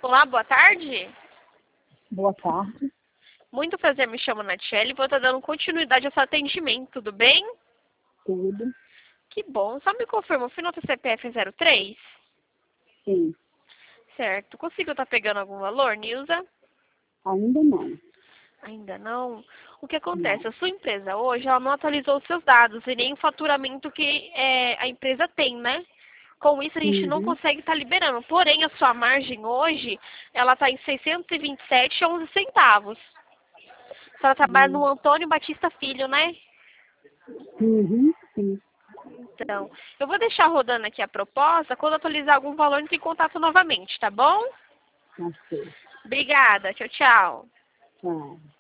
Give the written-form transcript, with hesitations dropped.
Olá, boa tarde. Boa tarde. Muito prazer, me chamo Natiele e vou estar dando continuidade ao seu atendimento, tudo bem? Tudo. Que bom. Só me confirma, o final do CPF é 03? Sim. Certo. Conseguiu estar pegando algum valor, Nilza? Ainda não. Ainda não? O que acontece? Não. A sua empresa hoje, ela não atualizou os seus dados e nem o faturamento que a empresa tem, né? Com isso, a gente não Uhum. consegue estar liberando. Porém, a sua margem hoje, ela está em 627,11 centavos. A senhora trabalha no Antônio Batista Filho, né? Uhum. Sim. Então, eu vou deixar rodando aqui a proposta. Quando atualizar algum valor, entre em contato novamente, tá bom? Tá certo. Obrigada. Tchau, tchau. Tá.